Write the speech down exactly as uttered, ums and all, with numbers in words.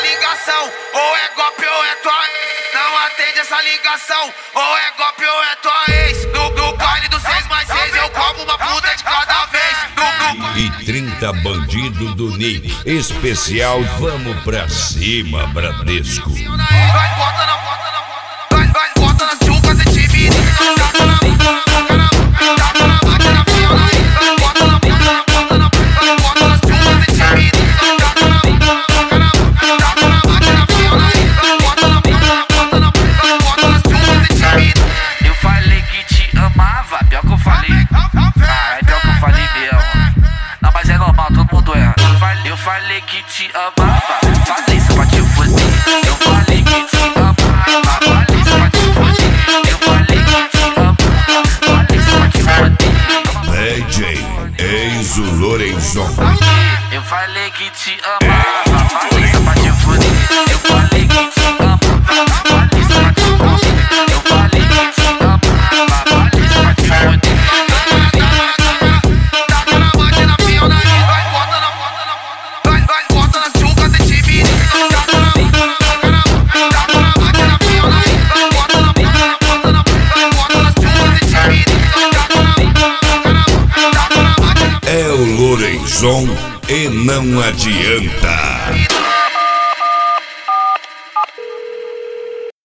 ligação, ou é golpe ou é tua ex. Não atende essa ligação, ou é golpe ou é tua ex. No, no baile do seis mais seis eu como uma puta de cada vez. No, no... E trinta bandido do Nick. Especial Vamos Pra Cima, Bradesco. Vai, bota na bota na bota na vai, vai, bota nas chucas e time. Taca na taca na taca na máquina, piona aí. Bota na bota na bota na vai, bota nas chucas e time. Taca na taca na taca na máquina, piona aí. Bota na bota na bota na vai, bota nas chucas e time. Eu falei que te amava, pior que eu falei. Ah, é pior que eu falei mesmo. Não, mas é normal, todo mundo erra. Eu falei, eu falei que te amava, falei só pra te foder. Eu falei que te amava, falei só pra te foder. Eu falei que te amava, falei só pra te foder. D J Enzo Lorenzon. Eu falei que te amava, falei só pra te foder. Eu falei que te amava, falei só pra te foder. Eu falei que te amava, falei só pra te foder. Taca na máquina, piona aí. Vai, bota na bota na vai, vai, bota nas chucas e time. Taca na taca na taca na máquina, piona aí. Vai, bota na bota na bota na vai, bota nas chucas e time. Taca na taca na taca na máquina. É o Lorenzon e não adianta.